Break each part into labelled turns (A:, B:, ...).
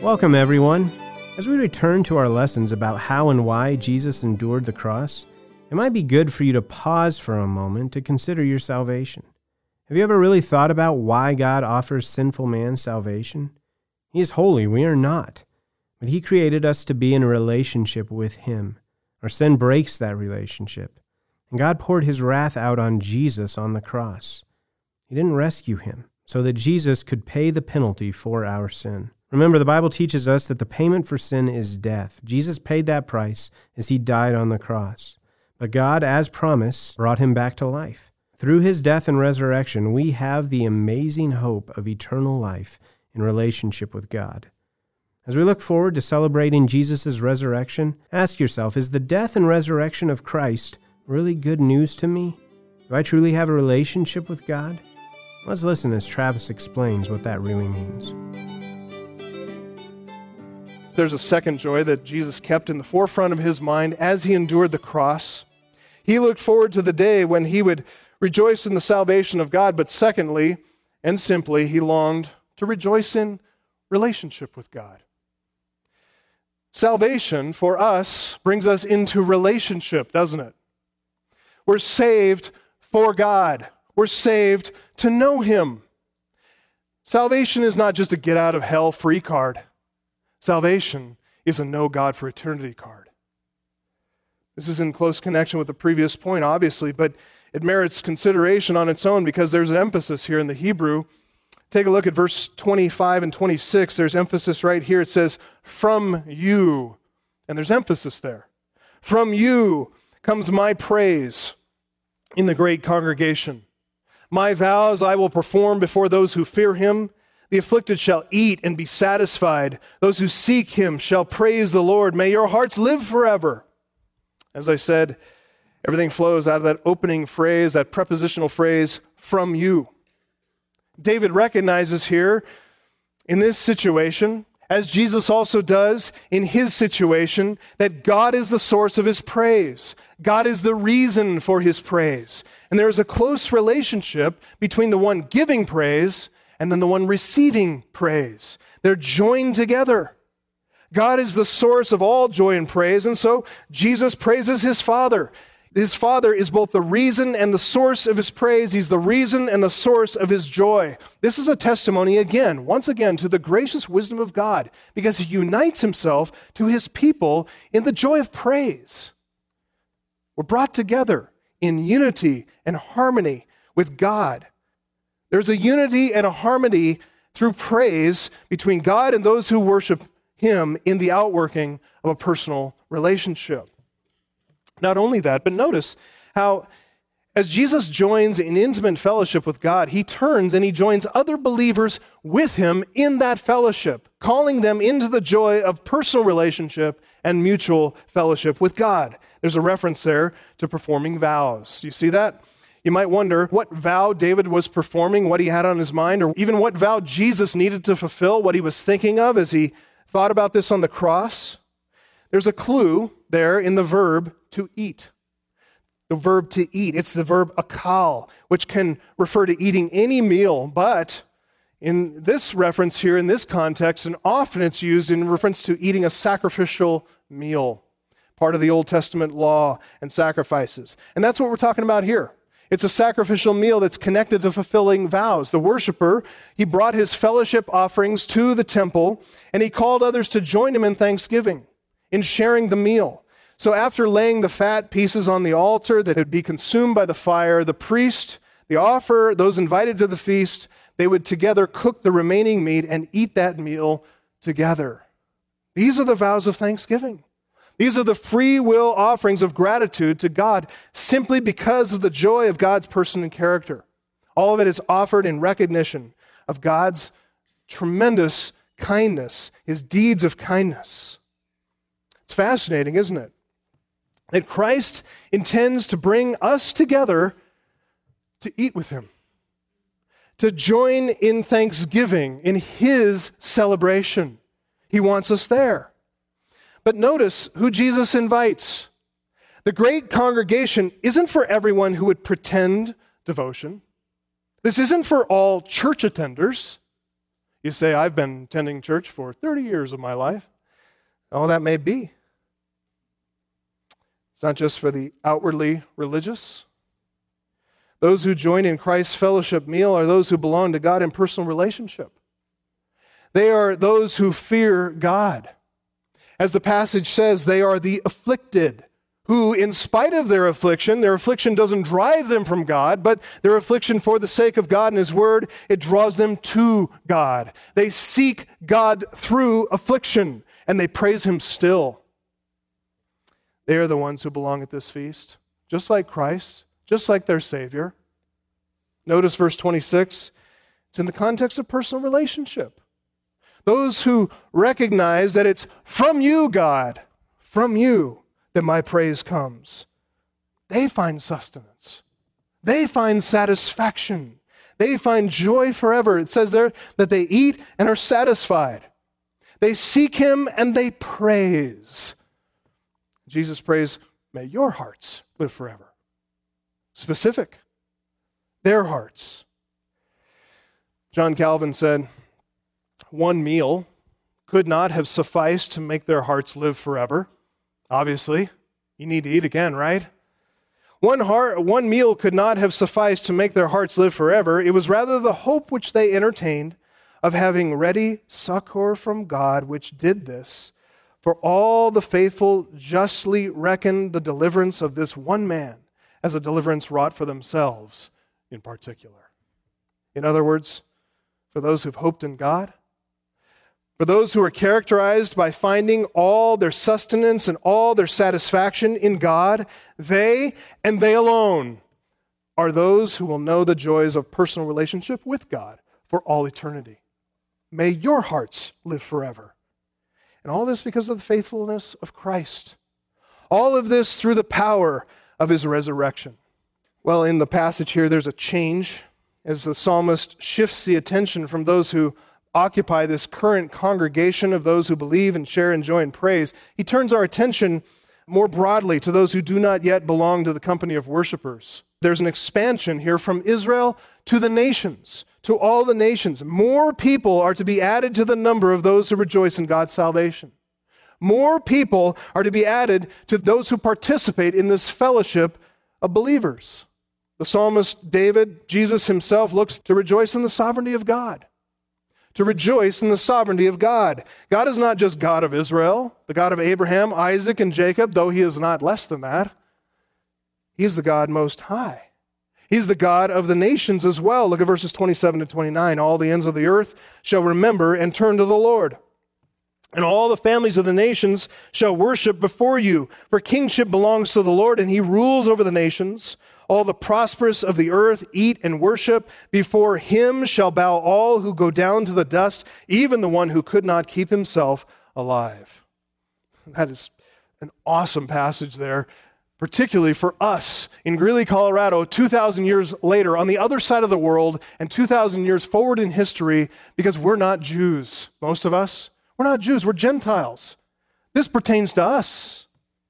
A: Welcome, everyone. As we return to our lessons about how and why Jesus endured the cross, it might be good for you to pause for a moment to consider your salvation. Have you ever really thought about why God offers sinful man salvation? He is holy, we are not. But He created us to be in a relationship with Him. Our sin breaks that relationship. And God poured His wrath out on Jesus on the cross. He didn't rescue Him so that Jesus could pay the penalty for our sin. Remember, the Bible teaches us that the payment for sin is death. Jesus paid that price as He died on the cross. But God, as promised, brought Him back to life. Through His death and resurrection, we have the amazing hope of eternal life in relationship with God. As we look forward to celebrating Jesus' resurrection, ask yourself, is the death and resurrection of Christ really good news to me? Do I truly have a relationship with God? Let's listen as Travis explains what that really means.
B: There's a second joy that Jesus kept in the forefront of His mind as He endured the cross. He looked forward to the day when He would rejoice in the salvation of God, but secondly, and simply, He longed to rejoice in relationship with God. Salvation for us brings us into relationship, doesn't it? We're saved for God. We're saved to know Him. Salvation is not just a get out of hell free card. Salvation is a know God for eternity card. This is in close connection with the previous point, obviously, but it merits consideration on its own because there's an emphasis here in the Hebrew. Take a look at verse 25 and 26. There's emphasis right here. It says, from you. And there's emphasis there. From you comes my praise in the great congregation. My vows I will perform before those who fear Him. The afflicted shall eat and be satisfied. Those who seek Him shall praise the Lord. May your hearts live forever. As I said, everything flows out of that opening phrase, that prepositional phrase, from you. David recognizes here in this situation, as Jesus also does in his situation, that God is the source of his praise. God is the reason for his praise. And there is a close relationship between the one giving praise and then the one receiving praise. They're joined together. God is the source of all joy and praise, and so Jesus praises His Father. His Father is both the reason and the source of His praise. He's the reason and the source of His joy. This is a testimony once again, to the gracious wisdom of God, because He unites Himself to His people in the joy of praise. We're brought together in unity and harmony with God. There's a unity and a harmony through praise between God and those who worship Him in the outworking of a personal relationship. Not only that, but notice how as Jesus joins in intimate fellowship with God, He turns and He joins other believers with Him in that fellowship, calling them into the joy of personal relationship and mutual fellowship with God. There's a reference there to performing vows. Do you see that? You might wonder what vow David was performing, what he had on his mind, or even what vow Jesus needed to fulfill, what he was thinking of as he thought about this on the cross. There's a clue there in the verb to eat. The verb to eat. It's the verb akal, which can refer to eating any meal, but in this reference here, in this context, and often it's used in reference to eating a sacrificial meal, part of the Old Testament law and sacrifices. And that's what we're talking about here. It's a sacrificial meal that's connected to fulfilling vows. The worshiper, he brought his fellowship offerings to the temple, and he called others to join him in thanksgiving, in sharing the meal. So after laying the fat pieces on the altar that would be consumed by the fire, the priest, the offerer, those invited to the feast, they would together cook the remaining meat and eat that meal together. These are the vows of thanksgiving. These are the free will offerings of gratitude to God simply because of the joy of God's person and character. All of it is offered in recognition of God's tremendous kindness, His deeds of kindness. It's fascinating, isn't it? That Christ intends to bring us together to eat with Him, to join in thanksgiving, in His celebration. He wants us there. But notice who Jesus invites. The great congregation isn't for everyone who would pretend devotion. This isn't for all church attenders. You say, I've been attending church for 30 years of my life. Oh, that may be. It's not just for the outwardly religious. Those who join in Christ's fellowship meal are those who belong to God in personal relationship. They are those who fear God. As the passage says, they are the afflicted, who, in spite of their affliction doesn't drive them from God, but their affliction for the sake of God and His Word, it draws them to God. They seek God through affliction, and they praise Him still. They are the ones who belong at this feast, just like Christ, just like their Savior. Notice verse 26. It's in the context of personal relationship. Those who recognize that it's from you, God, from you, that my praise comes. They find sustenance. They find satisfaction. They find joy forever. It says there that they eat and are satisfied. They seek Him and they praise. Jesus prays, may your hearts live forever. Specific. Their hearts. John Calvin said, one meal could not have sufficed to make their hearts live forever. Obviously, you need to eat again, right? One meal could not have sufficed to make their hearts live forever. It was rather the hope which they entertained of having ready succor from God which did this. For all the faithful justly reckoned the deliverance of this one man as a deliverance wrought for themselves in particular. In other words, for those who've hoped in God, for those who are characterized by finding all their sustenance and all their satisfaction in God, they and they alone are those who will know the joys of personal relationship with God for all eternity. May your hearts live forever. And all this because of the faithfulness of Christ. All of this through the power of His resurrection. Well, in the passage here, there's a change as the psalmist shifts the attention from those who occupy this current congregation of those who believe and share and joy and praise. He turns our attention more broadly to those who do not yet belong to the company of worshipers. There's an expansion here from Israel to the nations, to all the nations. More people are to be added to the number of those who rejoice in God's salvation. More people are to be added to those who participate in this fellowship of believers. The psalmist David, Jesus himself, looks to rejoice in the sovereignty of God. To rejoice in the sovereignty of God. God is not just God of Israel, the God of Abraham, Isaac, and Jacob, though He is not less than that. He is the God most high. He's the God of the nations as well. Look at verses 27 to 29. All the ends of the earth shall remember and turn to the Lord. And all the families of the nations shall worship before you. For kingship belongs to the Lord, and He rules over the nations. All the prosperous of the earth eat and worship. Before Him shall bow all who go down to the dust, even the one who could not keep himself alive. That is an awesome passage there, particularly for us in Greeley, Colorado, 2,000 years later, on the other side of the world, and 2,000 years forward in history, because we're not Jews, most of us. We're not Jews, we're Gentiles. This pertains to us.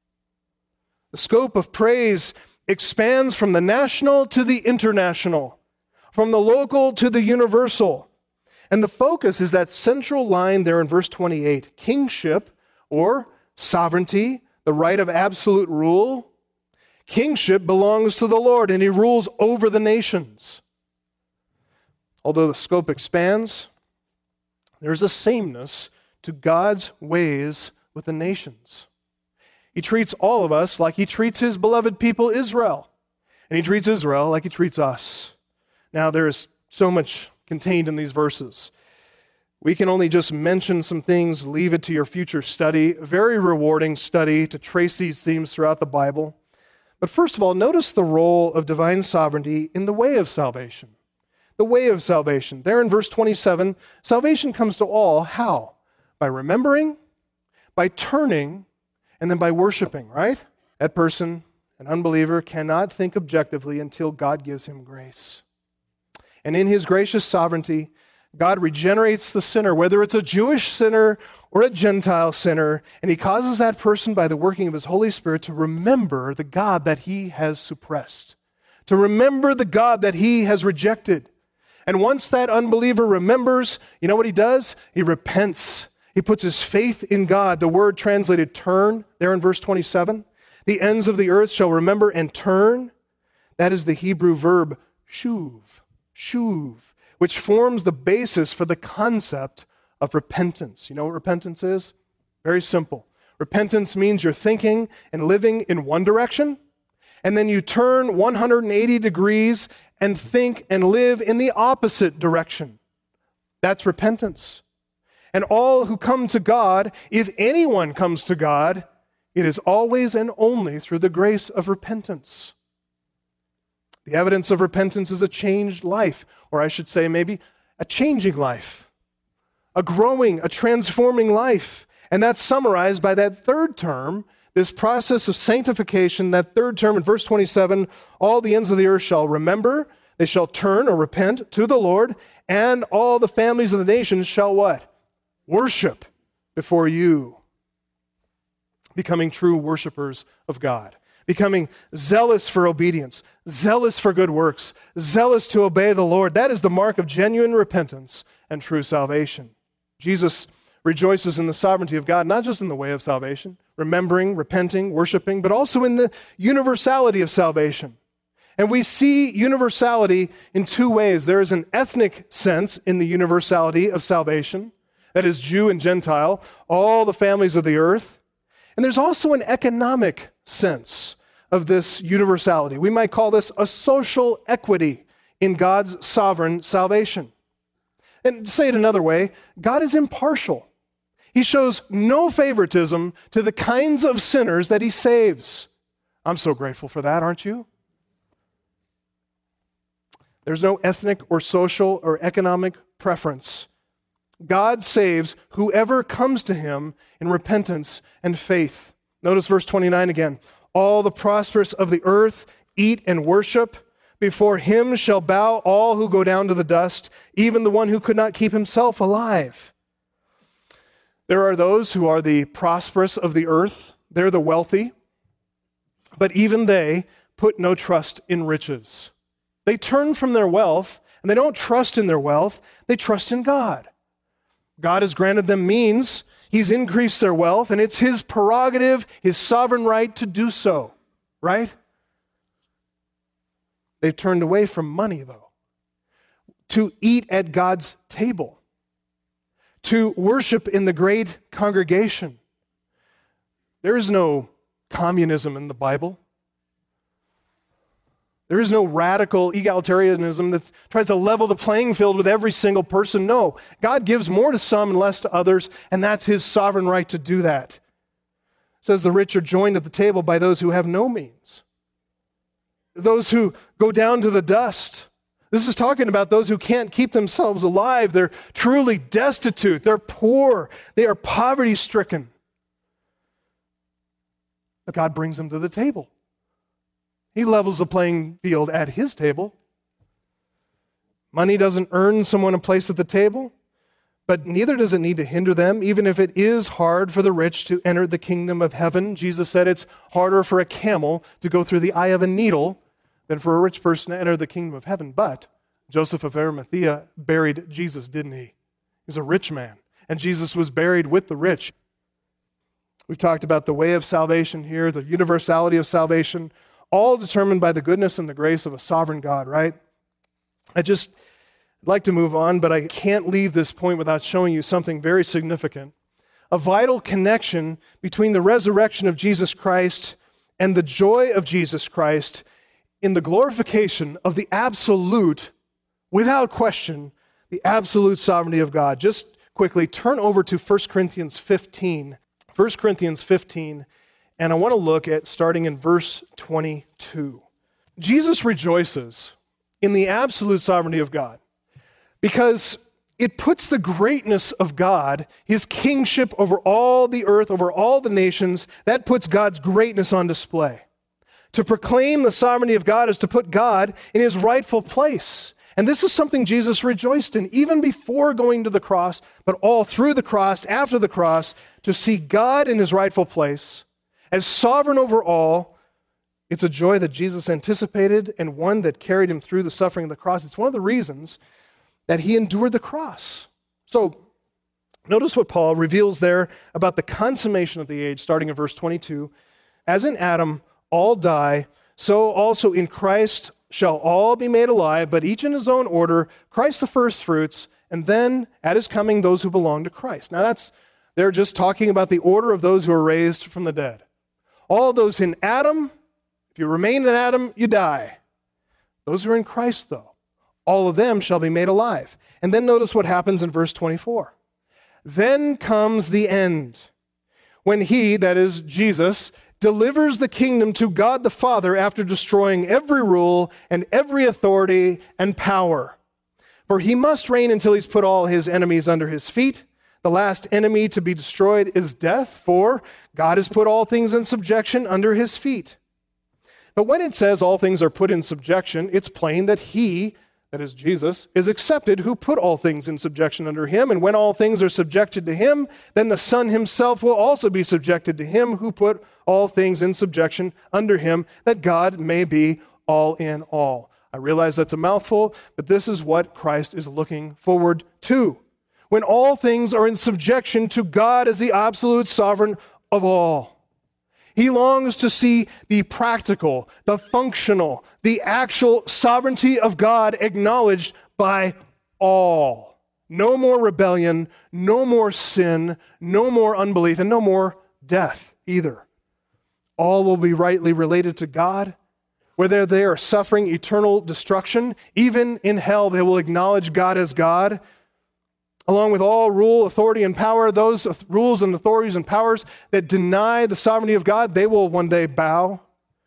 B: The scope of praise expands from the national to the international, from the local to the universal. And the focus is that central line there in verse 28, kingship or sovereignty, the right of absolute rule. Kingship belongs to the Lord, and He rules over the nations. Although the scope expands, there's a sameness to God's ways with the nations. He treats all of us like He treats His beloved people, Israel. And He treats Israel like He treats us. Now, there is so much contained in these verses. We can only just mention some things, leave it to your future study. A very rewarding study to trace these themes throughout the Bible. But first of all, notice the role of divine sovereignty in the way of salvation. The way of salvation. There in verse 27, salvation comes to all. How? By remembering, by turning, and then by worshiping, right? That person, an unbeliever, cannot think objectively until God gives him grace. And in His gracious sovereignty, God regenerates the sinner, whether it's a Jewish sinner or a Gentile sinner, and He causes that person by the working of His Holy Spirit to remember the God that he has suppressed, to remember the God that he has rejected. And once that unbeliever remembers, you know what he does? He repents. He puts his faith in God. The word translated turn there in verse 27. The ends of the earth shall remember and turn. That is the Hebrew verb shuv, which forms the basis for the concept of repentance. You know what repentance is? Very simple. Repentance means you're thinking and living in one direction, and then you turn 180 degrees and think and live in the opposite direction. That's repentance. And all who come to God, if anyone comes to God, it is always and only through the grace of repentance. The evidence of repentance is a changed life, or I should say maybe a changing life, a growing, a transforming life. And that's summarized by that third term, this process of sanctification, that third term in verse 27, all the ends of the earth shall remember, they shall turn or repent to the Lord, and all the families of the nations shall what? Worship before you. Becoming true worshipers of God. Becoming zealous for obedience, zealous for good works, zealous to obey the Lord. That is the mark of genuine repentance and true salvation. Jesus rejoices in the sovereignty of God, not just in the way of salvation, remembering, repenting, worshiping, but also in the universality of salvation. And we see universality in two ways. There is an ethnic sense in the universality of salvation, that is Jew and Gentile, all the families of the earth. And there's also an economic sense of this universality. We might call this a social equity in God's sovereign salvation. And to say it another way, God is impartial. He shows no favoritism to the kinds of sinners that he saves. I'm so grateful for that, aren't you? There's no ethnic or social or economic preference. God saves whoever comes to him in repentance and faith. Notice verse 29 again. All the prosperous of the earth eat and worship. Before him shall bow all who go down to the dust, even the one who could not keep himself alive. There are those who are the prosperous of the earth. They're the wealthy. But even they put no trust in riches. They turn from their wealth, and they don't trust in their wealth. They trust in God. God has granted them means. He's increased their wealth, and it's his prerogative, his sovereign right to do so, right? They've turned away from money, though, to eat at God's table, to worship in the great congregation. There is no communism in the Bible. There is no radical egalitarianism that tries to level the playing field with every single person. No, God gives more to some and less to others, and that's his sovereign right to do that. It says the rich are joined at the table by those who have no means. Those who go down to the dust. This is talking about those who can't keep themselves alive. They're truly destitute. They're poor. They are poverty-stricken. But God brings them to the table. He levels the playing field at his table. Money doesn't earn someone a place at the table, but neither does it need to hinder them, even if it is hard for the rich to enter the kingdom of heaven. Jesus said it's harder for a camel to go through the eye of a needle than for a rich person to enter the kingdom of heaven. But Joseph of Arimathea buried Jesus, didn't he? He was a rich man, and Jesus was buried with the rich. We've talked about the way of salvation here, the universality of salvation, all determined by the goodness and the grace of a sovereign God, right? I'd like to move on, but I can't leave this point without showing you something very significant. A vital connection between the resurrection of Jesus Christ and the joy of Jesus Christ in the glorification of the absolute, without question, the absolute sovereignty of God. Just quickly, turn over to 1 Corinthians 15. 1 Corinthians 15. And I want to look at starting in verse 22. Jesus rejoices in the absolute sovereignty of God because it puts the greatness of God, his kingship over all the earth, over all the nations, that puts God's greatness on display. To proclaim the sovereignty of God is to put God in his rightful place. And this is something Jesus rejoiced in, even before going to the cross, but all through the cross, after the cross, to see God in his rightful place. As sovereign over all, it's a joy that Jesus anticipated and one that carried him through the suffering of the cross. It's one of the reasons that he endured the cross. So notice what Paul reveals there about the consummation of the age, starting in verse 22. As in Adam all die, so also in Christ shall all be made alive, but each in his own order, Christ the firstfruits, and then at his coming those who belong to Christ. Now they're just talking about the order of those who are raised from the dead. All those in Adam, if you remain in Adam, you die. Those who are in Christ, though, all of them shall be made alive. And then notice what happens in verse 24. Then comes the end, when he, that is Jesus, delivers the kingdom to God the Father after destroying every rule and every authority and power. For he must reign until he's put all his enemies under his feet. The last enemy to be destroyed is death, for God has put all things in subjection under his feet. But when it says all things are put in subjection, it's plain that he, that is Jesus, is accepted who put all things in subjection under him. And when all things are subjected to him, then the Son himself will also be subjected to him who put all things in subjection under him, that God may be all in all. I realize that's a mouthful, but this is what Christ is looking forward to. When all things are in subjection to God as the absolute sovereign of all. He longs to see the practical, the functional, the actual sovereignty of God acknowledged by all. No more rebellion, no more sin, no more unbelief, and no more death either. All will be rightly related to God. Whether they are suffering eternal destruction, even in hell they will acknowledge God as God. Along with all rule, authority, and power, those rules and authorities and powers that deny the sovereignty of God, they will one day bow.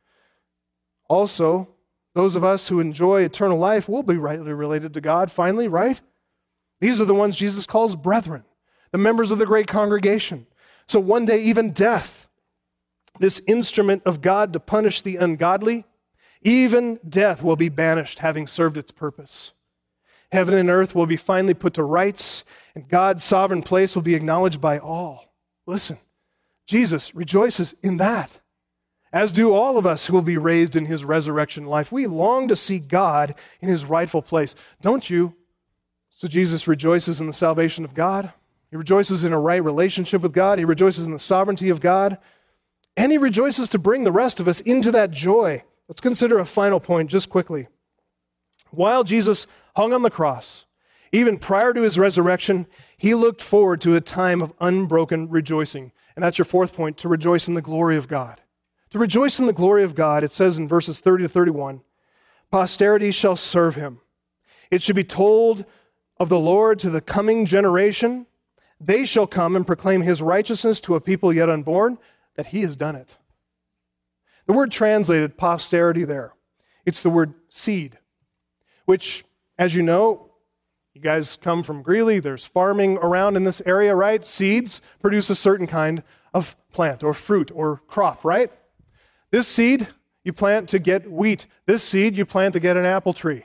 B: Also, those of us who enjoy eternal life will be rightly related to God, finally, right? These are the ones Jesus calls brethren, the members of the great congregation. So one day, even death, this instrument of God to punish the ungodly, even death will be banished, having served its purpose. Heaven and earth will be finally put to rights, and God's sovereign place will be acknowledged by all. Listen, Jesus rejoices in that, as do all of us who will be raised in his resurrection life. We long to see God in his rightful place, don't you? So Jesus rejoices in the salvation of God. He rejoices in a right relationship with God. He rejoices in the sovereignty of God. And he rejoices to bring the rest of us into that joy. Let's consider a final point just quickly. While Jesus hung on the cross, even prior to his resurrection, he looked forward to a time of unbroken rejoicing. And that's your fourth point, to rejoice in the glory of God. To rejoice in the glory of God, it says in verses 30 to 31, posterity shall serve him. It should be told of the Lord to the coming generation. They shall come and proclaim his righteousness to a people yet unborn, that he has done it. The word translated posterity there, it's the word seed, which, as you know, you guys come from Greeley, there's farming around in this area, right? Seeds produce a certain kind of plant or fruit or crop, right? This seed you plant to get wheat. This seed you plant to get an apple tree.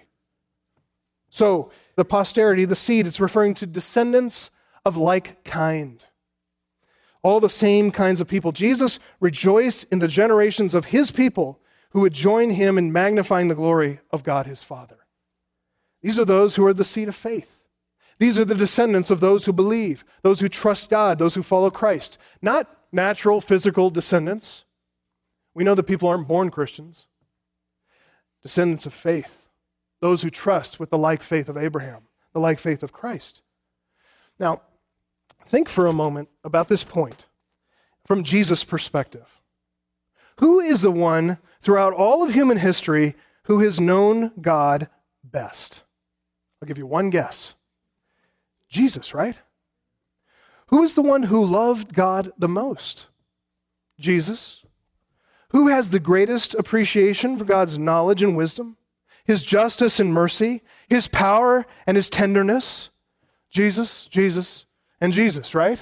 B: So the posterity, the seed, it's referring to descendants of like kind. All the same kinds of people. Jesus rejoiced in the generations of his people who would join him in magnifying the glory of God his Father. These are those who are the seed of faith. These are the descendants of those who believe, those who trust God, those who follow Christ. Not natural, physical descendants. We know that people aren't born Christians. Descendants of faith. Those who trust with the like faith of Abraham, the like faith of Christ. Now, think for a moment about this point from Jesus' perspective. Who is the one throughout all of human history who has known God best? I'll give you one guess. Jesus, right? Who is the one who loved God the most? Jesus. Who has the greatest appreciation for God's knowledge and wisdom, his justice and mercy, his power and his tenderness? Jesus, Jesus, and Jesus, right?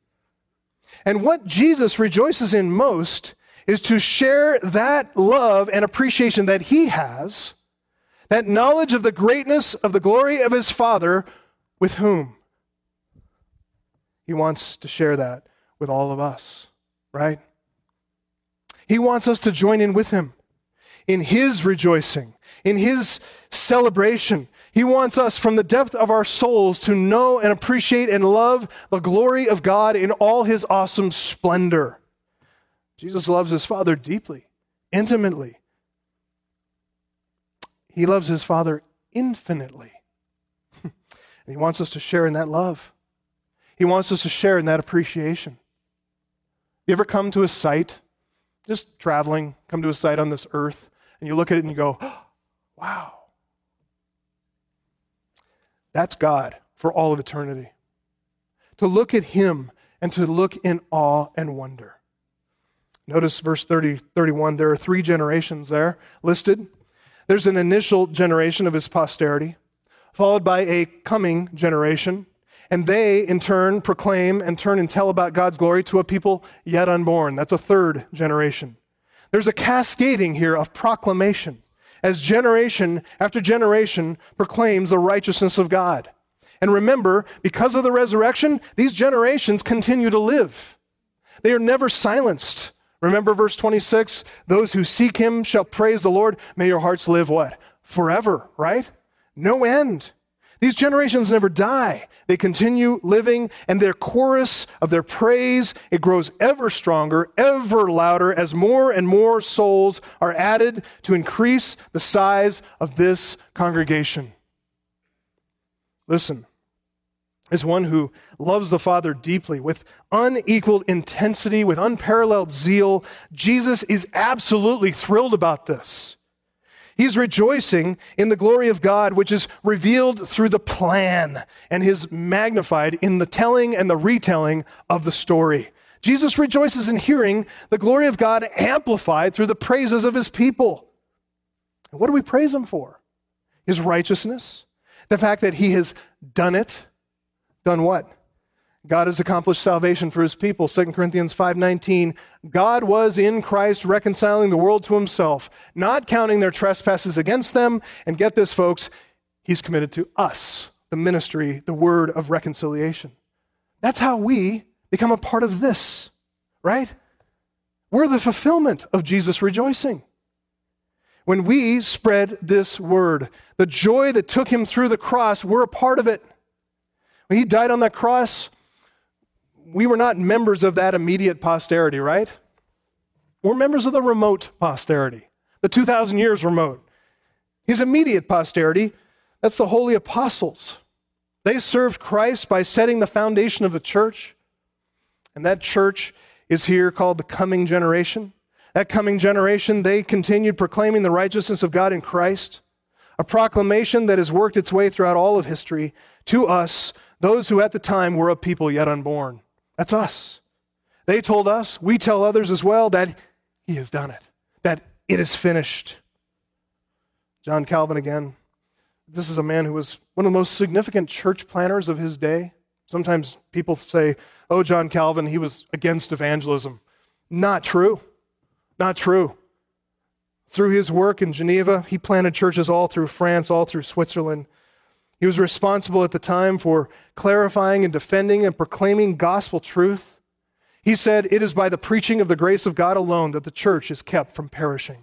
B: And what Jesus rejoices in most is to share that love and appreciation that he has, that knowledge of the greatness of the glory of his Father, with whom? He wants to share that with all of us, right? He wants us to join in with him in his rejoicing, In his celebration, he wants us from the depth of our souls to know and appreciate and love the glory of God in all his awesome splendor. Jesus loves his Father deeply, intimately. He loves his Father infinitely. And he wants us to share in that love. He wants us to share in that appreciation. You ever come to a site, just traveling, come to a site on this earth, and you look at it and you go, oh, wow. That's God for all of eternity. To look at him and to look in awe and wonder. Notice verse 31, there are 3 generations there listed. There's an initial generation of his posterity, followed by a coming generation, and they, in turn, proclaim and turn and tell about God's glory to a people yet unborn. That's a 3rd generation. There's a cascading here of proclamation, as generation after generation proclaims the righteousness of God. And remember, because of the resurrection, these generations continue to live. They are never silenced. Remember verse 26, those who seek him shall praise the Lord. May your hearts live what? Forever, right? No end. These generations never die. They continue living, and their chorus of their praise, it grows ever stronger, ever louder as more and more souls are added to increase the size of this congregation. Listen, as one who loves the Father deeply, with unequaled intensity, with unparalleled zeal, Jesus is absolutely thrilled about this. He's rejoicing in the glory of God, which is revealed through the plan and is magnified in the telling and the retelling of the story. Jesus rejoices in hearing the glory of God amplified through the praises of his people. And what do we praise him for? His righteousness, the fact that he has done it. Done what? God has accomplished salvation for his people. 2 Corinthians 5:19, God was in Christ reconciling the world to himself, not counting their trespasses against them. And get this, folks, he's committed to us, the ministry, the word of reconciliation. That's how we become a part of this, right? We're the fulfillment of Jesus rejoicing. When we spread this word, the joy that took him through the cross, we're a part of it. When he died on that cross, we were not members of that immediate posterity, right? We're members of the remote posterity, the 2,000 years remote. His immediate posterity, that's the holy apostles. They served Christ by setting the foundation of the church, and that church is here called the coming generation. That coming generation, they continued proclaiming the righteousness of God in Christ, a proclamation that has worked its way throughout all of history to us, those who at the time were a people yet unborn. That's us. They told us, we tell others as well, that he has done it, that it is finished. John Calvin again. This is a man who was one of the most significant church planners of his day. Sometimes people say, oh, John Calvin, he was against evangelism. Not true. Not true. Through his work in Geneva, he planted churches all through France, all through Switzerland. He was responsible at the time for clarifying and defending and proclaiming gospel truth. He said, it is by the preaching of the grace of God alone that the church is kept from perishing.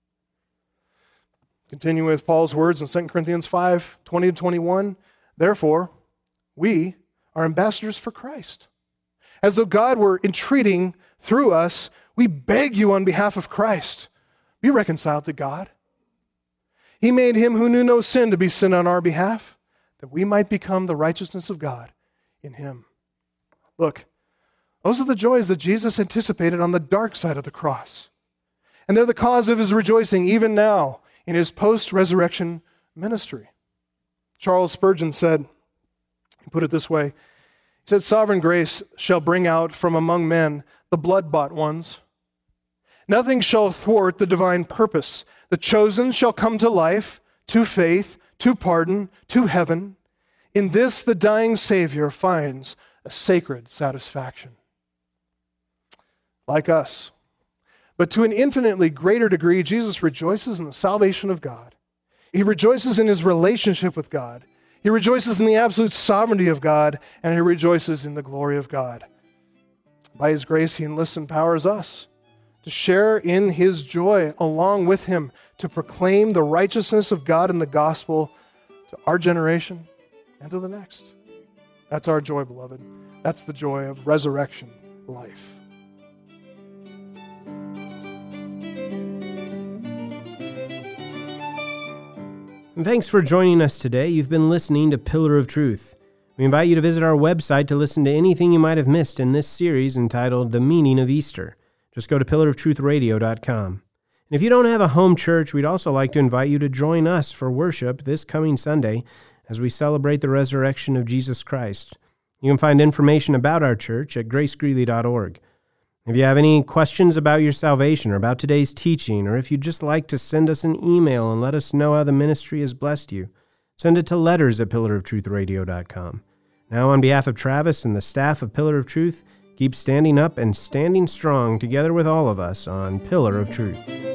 B: Continuing with Paul's words in 2 Corinthians 5:20-21, therefore, we are ambassadors for Christ. As though God were entreating through us, we beg you on behalf of Christ, be reconciled to God. He made him who knew no sin to be sin on our behalf, that we might become the righteousness of God in him. Look, those are the joys that Jesus anticipated on the dark side of the cross. And they're the cause of his rejoicing even now in his post-resurrection ministry. Charles Spurgeon said, he put it this way, he said, sovereign grace shall bring out from among men the blood-bought ones. Nothing shall thwart the divine purpose. The chosen shall come to life, to faith, to pardon, to heaven. In this the dying Savior finds a sacred satisfaction. Like us, but to an infinitely greater degree, Jesus rejoices in the salvation of God. He rejoices in his relationship with God. He rejoices in the absolute sovereignty of God, and he rejoices in the glory of God. By his grace, he enlists and empowers us to share in his joy along with him, to proclaim the righteousness of God in the gospel to our generation and to the next. That's our joy, beloved. That's the joy of resurrection life.
A: And thanks for joining us today. You've been listening to Pillar of Truth. We invite you to visit our website to listen to anything you might have missed in this series entitled The Meaning of Easter. Just go to pillaroftruthradio.com. And if you don't have a home church, we'd also like to invite you to join us for worship this coming Sunday as we celebrate the resurrection of Jesus Christ. You can find information about our church at gracegreeley.org. If you have any questions about your salvation or about today's teaching, or if you'd just like to send us an email and let us know how the ministry has blessed you, send it to letters@pillaroftruthradio.com. Now, on behalf of Travis and the staff of Pillar of Truth, keep standing up and standing strong together with all of us on Pillar of Truth.